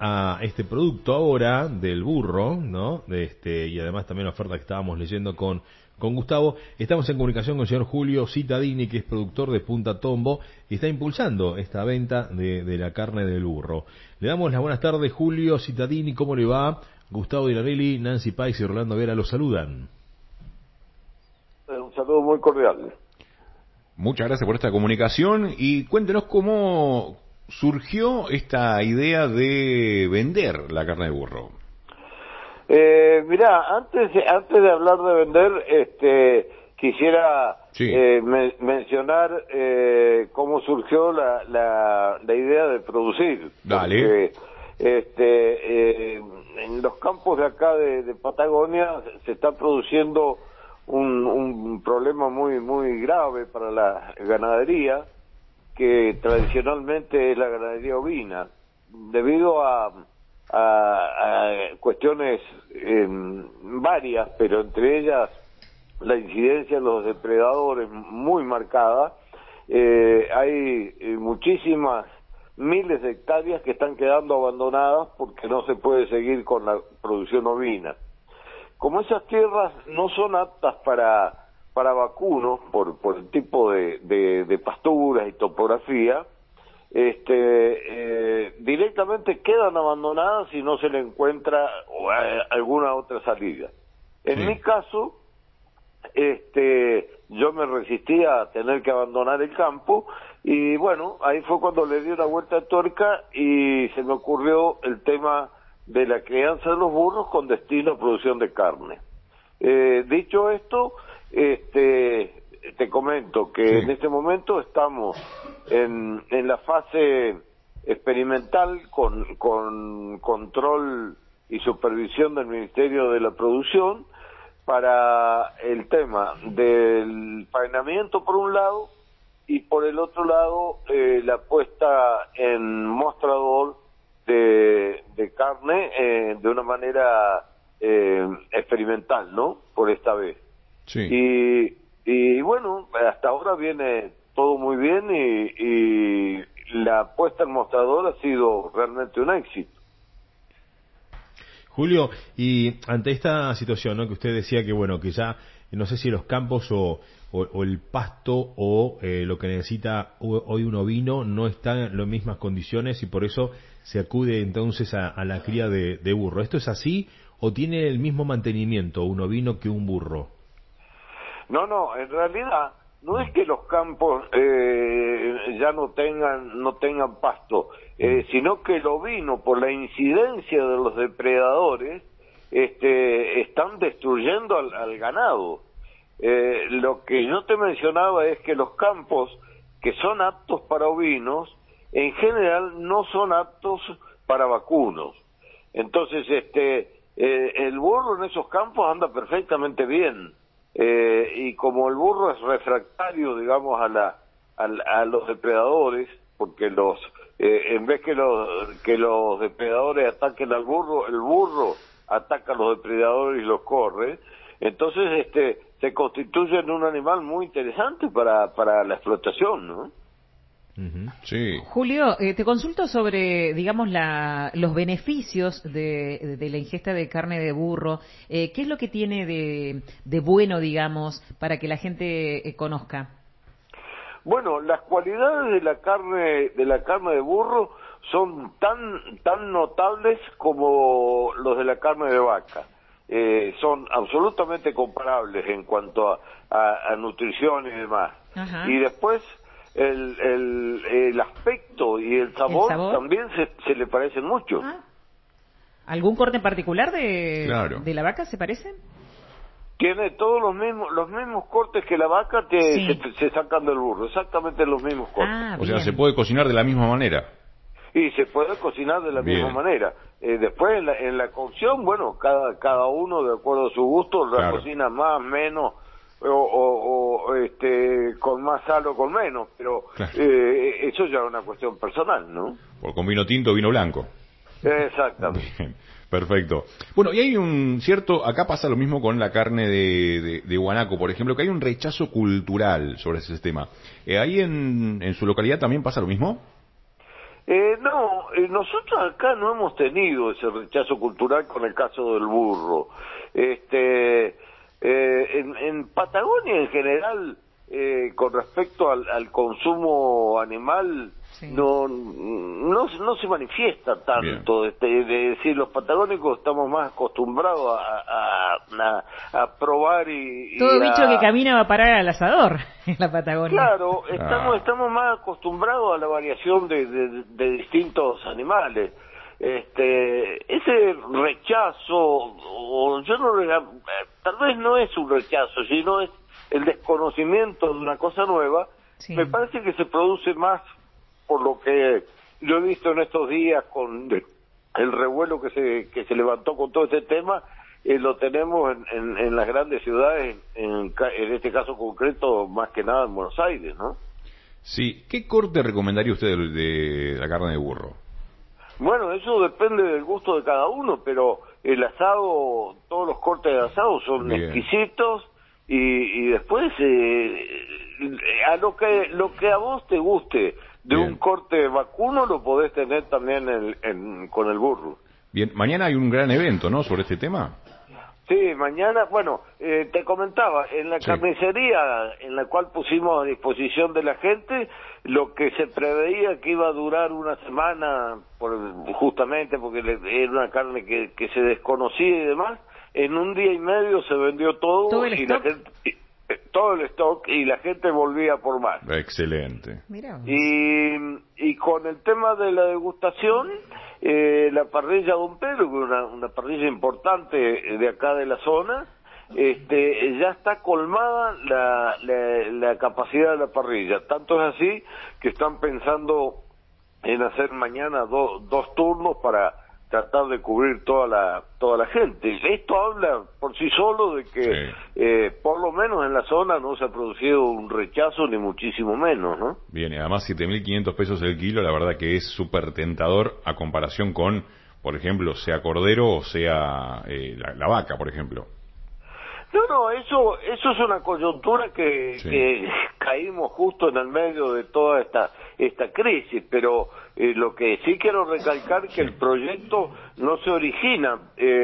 a este producto ahora del burro, ¿no? Y además también la oferta que estábamos leyendo con Gustavo. Estamos en comunicación con el señor Julio Cittadini, que es productor de Punta Tombo y está impulsando esta venta de la carne del burro. Le damos las buenas tardes, Julio Cittadini, ¿cómo le va? Gustavo Dinarelli, Nancy Páez y Rolando Vera lo saludan. Un saludo muy cordial. Muchas gracias por esta comunicación y cuéntenos cómo surgió esta idea de vender la carne de burro. Mirá, antes de hablar de vender, quisiera sí. mencionar cómo surgió la idea de producir. Dale. Porque, en los campos de acá de Patagonia se está produciendo un problema muy grave para la ganadería, que tradicionalmente es la ganadería ovina, debido a cuestiones varias, pero entre ellas la incidencia de los depredadores muy marcada. Hay muchísimas miles de hectáreas que están quedando abandonadas porque no se puede seguir con la producción ovina. Como esas tierras no son aptas para vacunos por el tipo de pasturas y topografía, directamente quedan abandonadas y no se le encuentra alguna otra salida. En mi caso, yo me resistía a tener que abandonar el campo y bueno, ahí fue cuando le di una vuelta de tuerca y se me ocurrió el tema de la crianza de los burros con destino a producción de carne. Dicho esto, te comento que en este momento estamos en la fase experimental con control y supervisión del Ministerio de la Producción para el tema del faenamiento por un lado y por el otro lado la puesta en mostrador de carne de una manera experimental, ¿no? Por esta vez. Sí. Y bueno, hasta ahora viene todo muy bien y la puesta en mostrador ha sido realmente un éxito. Julio, y ante esta situación, ¿no? Que usted decía que bueno, que ya no sé si los campos o el pasto o lo que necesita hoy un ovino no están en las mismas condiciones y por eso se acude entonces a la cría de burro. ¿Esto es así o tiene el mismo mantenimiento un ovino que un burro? No, en realidad no es que los campos ya no tengan pasto, sino que el ovino, por la incidencia de los depredadores, están destruyendo al ganado. Lo que yo te mencionaba es que los campos que son aptos para ovinos, en general no son aptos para vacunos. Entonces, el burro en esos campos anda perfectamente bien. Y como el burro es refractario, digamos, a los depredadores, porque en vez que los depredadores ataquen al burro, el burro ataca a los depredadores y los corre. Entonces, se constituye en un animal muy interesante para la explotación, ¿no? Sí. Julio, te consulto sobre, digamos, los beneficios de la ingesta de carne de burro. ¿Qué es lo que tiene de bueno, digamos, para que la gente conozca? Bueno, las cualidades de la carne de burro son tan notables como los de la carne de vaca. Son absolutamente comparables en cuanto a nutrición y demás. Ajá. Y después el aspecto y el sabor también se le parecen mucho. Ah. ¿Algún corte en particular Claro. de la vaca se parecen? Tiene todos los mismos cortes que la vaca se sacan del burro, exactamente los mismos cortes. O sea, se puede cocinar de la misma manera. Y se puede cocinar de la misma manera. Después en la cocción, bueno, cada uno de acuerdo a su gusto la cocina más, menos, con más sal o con menos, pero eso ya es una cuestión personal, ¿no? Con vino tinto o vino blanco. Exactamente. Bien, perfecto. Bueno, y hay un cierto, acá pasa lo mismo con la carne de guanaco, por ejemplo, que hay un rechazo cultural sobre ese tema. ¿Ahí en su localidad también pasa lo mismo? No, nosotros acá no hemos tenido ese rechazo cultural con el caso del burro. En Patagonia en general, con respecto al consumo animal, Sí. no se manifiesta tanto. De decir, los patagónicos estamos más acostumbrados a probar Todo bicho que a... camina va a parar al asador en la Patagonia. Claro, estamos más acostumbrados a la variación de distintos animales. Ese rechazo, o yo no, tal vez no es un rechazo, sino es el desconocimiento de una cosa nueva. Sí. Me parece que se produce más por lo que yo he visto en estos días con el revuelo que se levantó con todo este tema. Lo tenemos en las grandes ciudades, en este caso concreto, más que nada en Buenos Aires, ¿no? Sí. ¿Qué corte recomendaría usted de la carne de burro? Bueno, eso depende del gusto de cada uno, pero el asado, todos los cortes de asado son Bien. exquisitos y después a lo que a vos te guste de Bien. un corte vacuno lo podés tener también con el burro. Bien, mañana hay un gran evento, ¿no?, sobre este tema. Sí, mañana, bueno, te comentaba, en la Sí. carnicería en la cual pusimos a disposición de la gente, lo que se preveía que iba a durar una semana, justamente porque era una carne que se desconocía y demás, en un día y medio se vendió todo, ¿Todo el y stock? la gente, todo el stock, y la gente volvía por más. Excelente. Mirá vos. Y con el tema de la degustación, la parrilla Don Pedro, que es una parrilla importante de acá de la zona, ya está colmada la capacidad de la parrilla. Tanto es así que están pensando en hacer mañana dos turnos para tratar de cubrir toda la gente. Esto habla por sí solo de que por lo menos en la zona no se ha producido un rechazo ni muchísimo menos, ¿no? Bien, y además 7.500 pesos el kilo, la verdad que es súper tentador a comparación con, por ejemplo, sea cordero o sea la vaca, por ejemplo. No, eso es una coyuntura que caímos justo en el medio de toda esta crisis, pero lo que sí quiero recalcar que el proyecto no se origina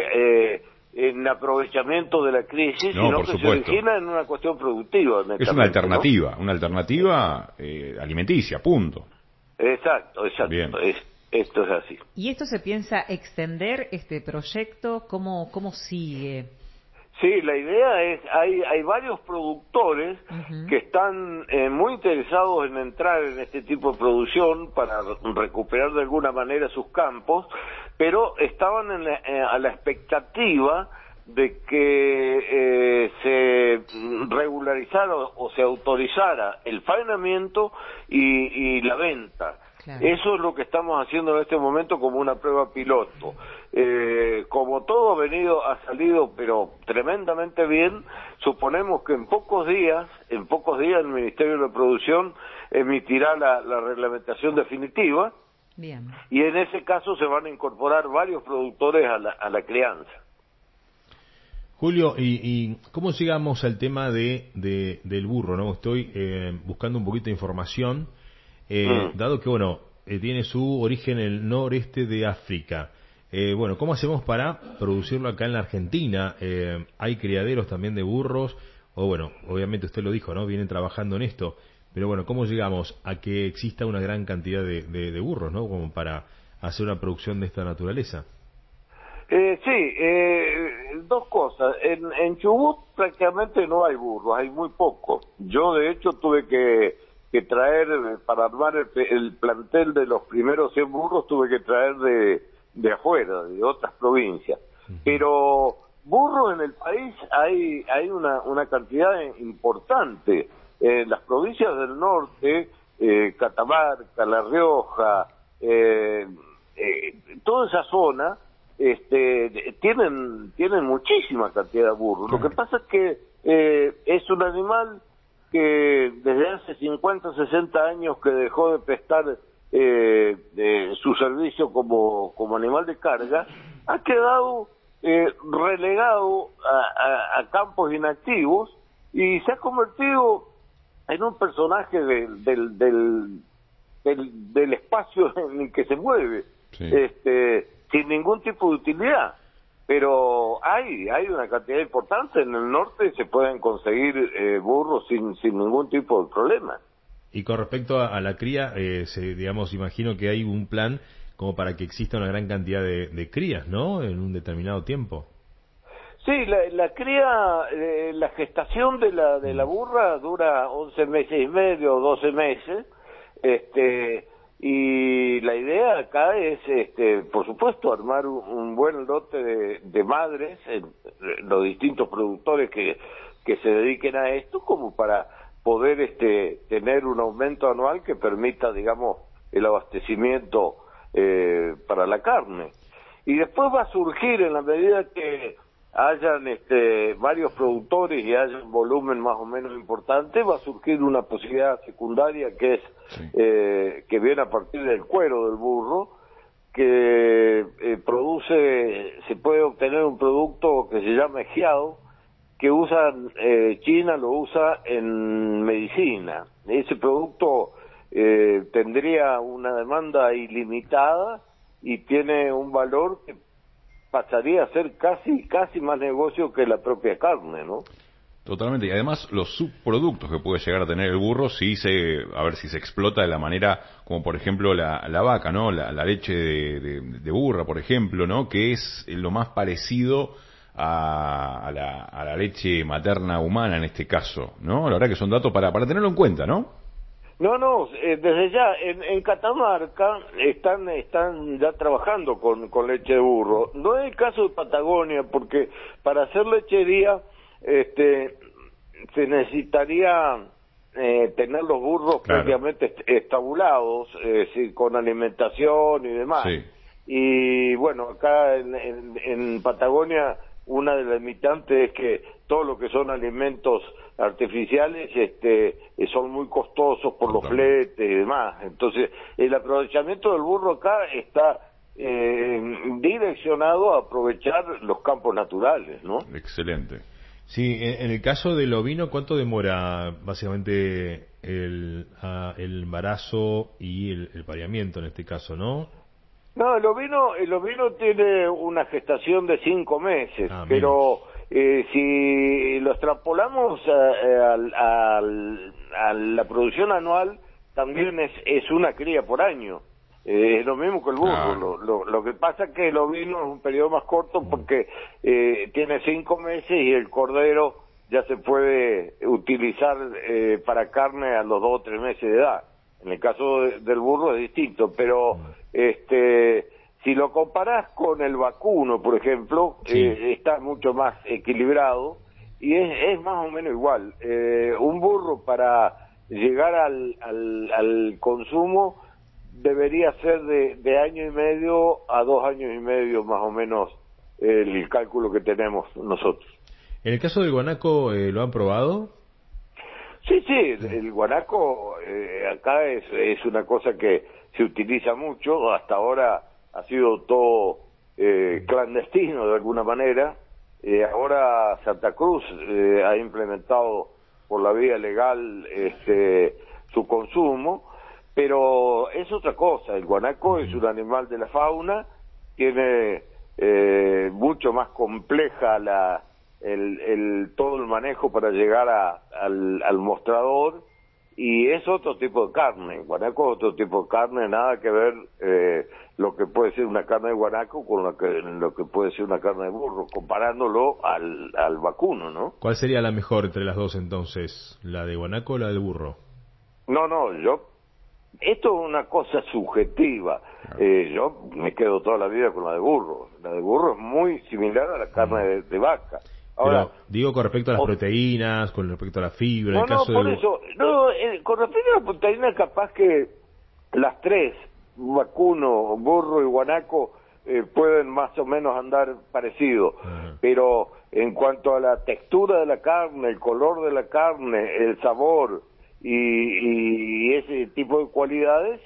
en aprovechamiento de la crisis, No, sino por que supuesto. se origina en una cuestión productiva. Es una alternativa alimenticia, punto. Exacto. Bien. Esto es así. ¿Y esto se piensa extender, este proyecto? ¿Cómo sigue? Sí, la idea es, hay varios productores que están muy interesados en entrar en este tipo de producción para recuperar de alguna manera sus campos, pero estaban a la expectativa de que se regularizara o se autorizara el faenamiento y la venta. Claro. Eso es lo que estamos haciendo en este momento como una prueba piloto. Como todo ha salido pero tremendamente bien, suponemos que en pocos días el Ministerio de Producción emitirá la reglamentación definitiva. Bien. Y en ese caso se van a incorporar varios productores a la crianza. Julio, ¿y cómo llegamos al tema del burro, no? Estoy buscando un poquito de información, dado que, bueno, tiene su origen en el noreste de África. Bueno, ¿cómo hacemos para producirlo acá en la Argentina? ¿Hay criaderos también de burros? O bueno, obviamente usted lo dijo, ¿no? Vienen trabajando en esto. Pero bueno, ¿cómo llegamos a que exista una gran cantidad de burros, ¿no? Como para hacer una producción de esta naturaleza. Dos cosas. En Chubut prácticamente no hay burros, hay muy poco. Yo de hecho tuve que traer, para armar el plantel de los primeros 100 burros, tuve que traer de afuera, de otras provincias. Pero burros en el país hay una cantidad importante. En las provincias del norte, Catamarca, La Rioja, toda esa zona, tienen muchísima cantidad de burros. Lo que pasa es que es un animal que desde hace 50, 60 años que dejó de prestar su servicio como animal de carga, ha quedado relegado a campos inactivos y se ha convertido en un personaje del espacio en el que se mueve, Sí. sin ningún tipo de utilidad. Pero hay una cantidad importante en el norte, se pueden conseguir burros sin ningún tipo de problema. Y con respecto a la cría, digamos, imagino que hay un plan como para que exista una gran cantidad de crías, ¿no? En un determinado tiempo. Sí, la cría, la gestación de la burra dura 11 meses y medio, 12 meses, y la idea acá es, por supuesto, armar un buen lote de madres, los distintos productores que se dediquen a esto, como para poder tener un aumento anual que permita, digamos, el abastecimiento para la carne. Y después va a surgir, en la medida que hayan varios productores y haya un volumen más o menos importante, va a surgir una posibilidad secundaria que es que viene a partir del cuero del burro, que se puede obtener un producto que se llama ejiado, que China lo usa en medicina. Ese producto tendría una demanda ilimitada y tiene un valor que pasaría a ser casi más negocio que la propia carne, ¿no? Totalmente, y además los subproductos que puede llegar a tener el burro, si se explota de la manera como por ejemplo la vaca, ¿no? La leche de burra, por ejemplo, ¿no? Que es lo más parecido a la leche materna humana en este caso, ¿no? La verdad que son datos para tenerlo en cuenta, ¿no? No, desde ya, en Catamarca están ya trabajando con leche de burro. No es el caso de Patagonia, porque para hacer lechería se necesitaría tener los burros previamente estabulados, con alimentación y demás. Sí. Y bueno, acá en Patagonia una de las limitantes es que todo lo que son alimentos artificiales son muy costosos por los fletes y demás. Entonces, el aprovechamiento del burro acá está direccionado a aprovechar los campos naturales, ¿no? Excelente. Sí, en el caso del ovino, ¿cuánto demora básicamente el embarazo y el pareamiento en este caso, no? No, el ovino tiene una gestación de 5 meses, pero si lo extrapolamos a la producción anual, también es una cría por año. Es lo mismo que el burro. Claro. Lo que pasa es que el ovino es un periodo más corto porque tiene 5 meses y el cordero ya se puede utilizar para carne a los 2 o 3 meses de edad. En el caso del burro es distinto, pero si lo comparás con el vacuno, por ejemplo, está mucho más equilibrado y es más o menos igual. Un burro para llegar al consumo debería ser de año y medio a 2 años y medio más o menos el cálculo que tenemos nosotros. En el caso del guanaco, ¿lo han probado? Sí, el guanaco acá es una cosa que se utiliza mucho, hasta ahora ha sido todo clandestino de alguna manera, ahora Santa Cruz ha implementado por la vía legal su consumo, pero es otra cosa. El guanaco es un animal de la fauna, tiene mucho más compleja todo el manejo para llegar al mostrador, y es otro tipo de carne. El guanaco es otro tipo de carne, nada que ver lo que puede ser una carne de guanaco con lo que puede ser una carne de burro, comparándolo al vacuno, ¿no? ¿Cuál sería la mejor entre las dos entonces? ¿La de guanaco o la del burro? No, esto es una cosa subjetiva. Yo me quedo toda la vida con la de burro. La de burro es muy similar a la carne de vaca. Ahora, pero digo con respecto a las proteínas, con respecto a la fibra, No, en el caso por eso. No, con respecto a la proteína, capaz que las tres, vacuno, burro y guanaco, pueden más o menos andar parecidos. Pero en cuanto a la textura de la carne, el color de la carne, el sabor y ese tipo de cualidades,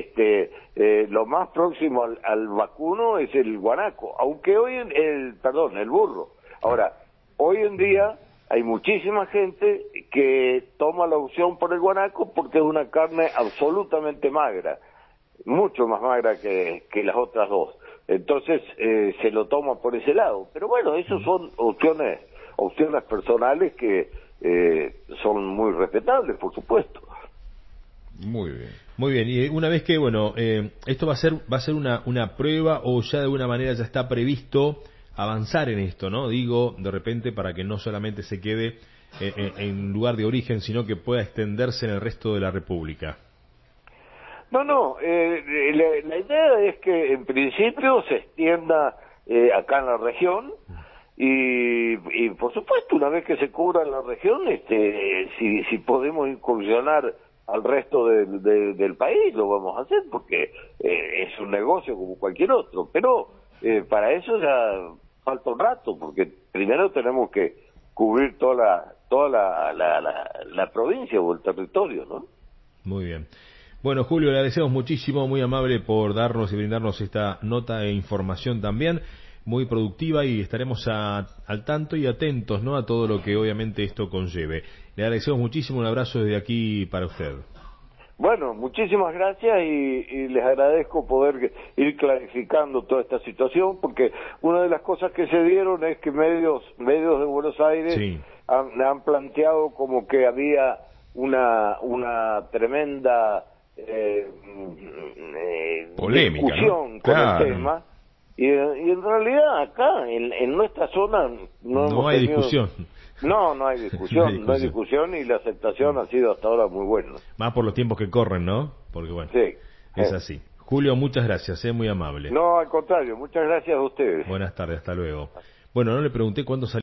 lo más próximo al vacuno es el guanaco, aunque el burro. Ahora, hoy en día hay muchísima gente que toma la opción por el guanaco porque es una carne absolutamente magra, mucho más magra que las otras dos. Entonces se lo toma por ese lado. Pero bueno, esas son opciones personales que son muy respetables, por supuesto. Muy bien. Muy bien, y una vez que, bueno, esto va a ser una prueba o ya de alguna manera ya está previsto avanzar en esto, ¿no? Digo, de repente para que no solamente se quede en lugar de origen, sino que pueda extenderse en el resto de la República. No, la idea es que en principio se extienda acá en la región y por supuesto una vez que se cubra la región, si podemos incursionar al resto del país lo vamos a hacer porque es un negocio como cualquier otro, pero para eso ya falta un rato porque primero tenemos que cubrir toda la provincia o el territorio, ¿no? Muy bien. Bueno, Julio, le agradecemos muchísimo, muy amable por darnos y brindarnos esta nota e información también, muy productiva, y estaremos al tanto y atentos, ¿no?, a todo lo que obviamente esto conlleve. Le agradecemos muchísimo, un abrazo desde aquí para usted. Bueno, muchísimas gracias y les agradezco poder ir clarificando toda esta situación, porque una de las cosas que se dieron es que medios de Buenos Aires sí han planteado como que había una tremenda polémica, discusión, ¿no?, con el tema, y en realidad acá en nuestra zona no hay discusión. No hay discusión, no hay discusión y la aceptación ha sido hasta ahora muy buena. Más por los tiempos que corren, ¿no? Porque bueno, sí, es así. Julio, muchas gracias, muy amable. No, al contrario, muchas gracias a ustedes. Buenas tardes, hasta luego. Bueno, no le pregunté cuándo salió.